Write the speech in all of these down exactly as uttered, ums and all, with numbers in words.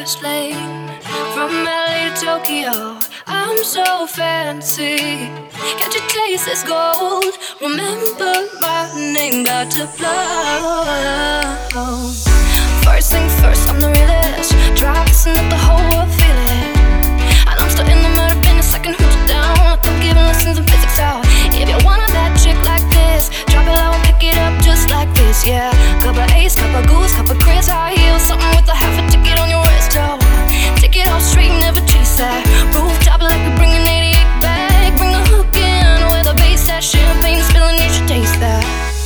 fast lane. From L A to Tokyo, I'm so fancy. Can't you taste this gold? Remember my name, got to blow. First thing first, I'm the realest. Try listen up the whole world, feel it. And I'm still in the murder in a second, hold you down like I'm giving lessons in physics out. If you want a bad chick like this, drop it low and pick it up just like this, yeah. Cup of ace, cup of goose, cup of Chris, high heels, something with a half a ticket on your wrist, oh. Take it off straight, never chase that. Rooftop like we bring an eighty-eight back. Bring the hook in with a bass, that champagne spilling, you should taste that.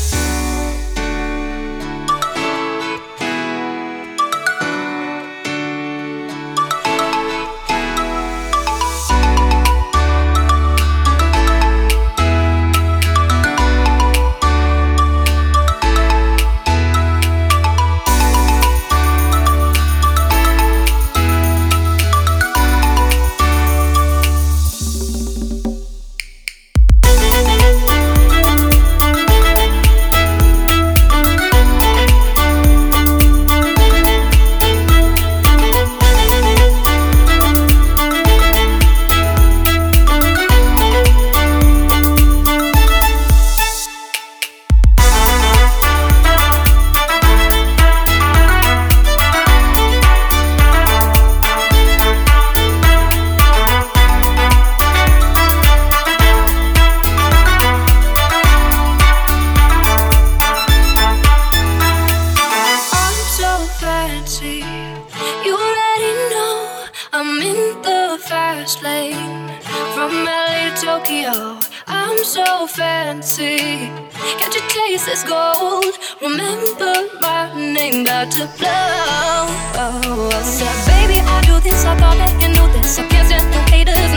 You already know I'm in the fast lane. From L A to Tokyo, I'm so fancy. Can't you taste this gold? Remember my name, got to blow. I said, baby, I do this, I thought that you knew this. I can't stand no haters.